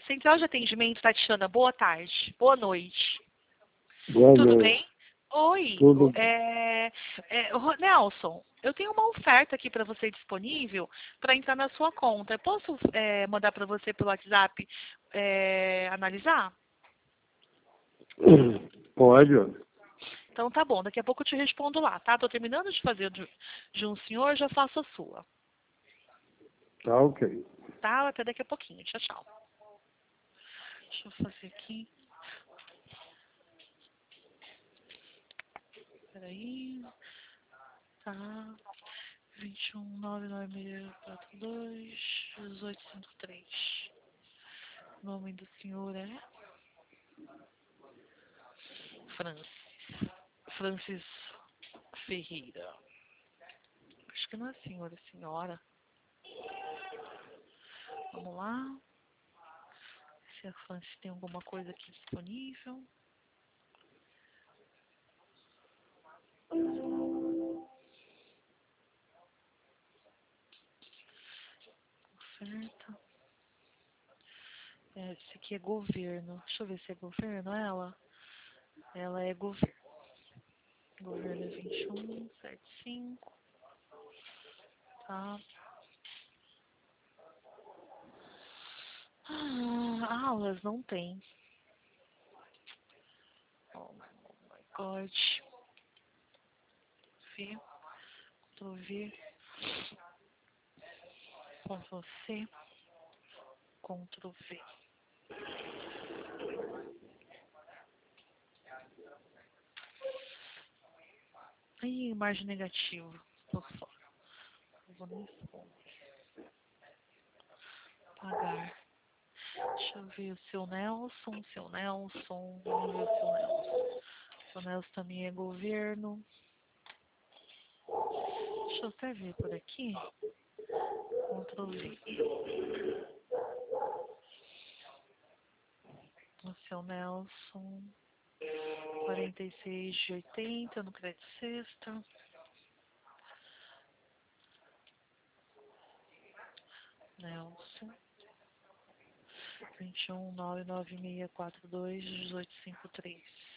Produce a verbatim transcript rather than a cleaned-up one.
Central de Atendimento, Tatiana, boa tarde. Boa noite. Boa Tudo noite. bem? Oi, Tudo. é, é, Ro- Nelson, eu tenho uma oferta aqui para você disponível para entrar na sua conta. Eu posso é, mandar para você pelo WhatsApp é, analisar? Pode, ó. Então tá bom, daqui a pouco eu te respondo lá, tá? Tô terminando de fazer de, de um senhor, já faço a sua. Tá ok. Tá? Até daqui a pouquinho. Tchau, tchau. Deixa eu fazer aqui. Peraí. Tá. vinte e um, nove nove seis quatro dois, dezoito cinquenta e três. O nome do senhor é Francis. Francis Ferreira. Acho que não é senhor, é senhora. Vamos lá. Se a Francis tem alguma coisa aqui disponível. Oferta. É, esse aqui é governo. Deixa eu ver se é governo ela. Ela é governo. Governo é vinte e um, setenta e cinco. Tá. Ah, aulas não tem. Oh my god. V. Ctrl V. Ctrl C. Ctrl V. Aí, imagem negativa. Tô fora. Eu vou nem responder. Pagar. Deixa eu ver o seu Nelson. Seu Nelson. Vamos ver o seu Nelson. O seu Nelson também é governo. Deixa eu até ver por aqui. Ctrl V. O seu Nelson. quarenta e seis de oitenta no crédito sexta. Nelson. vinte e um, nove nove seis quatro dois, dezoito cinquenta e três.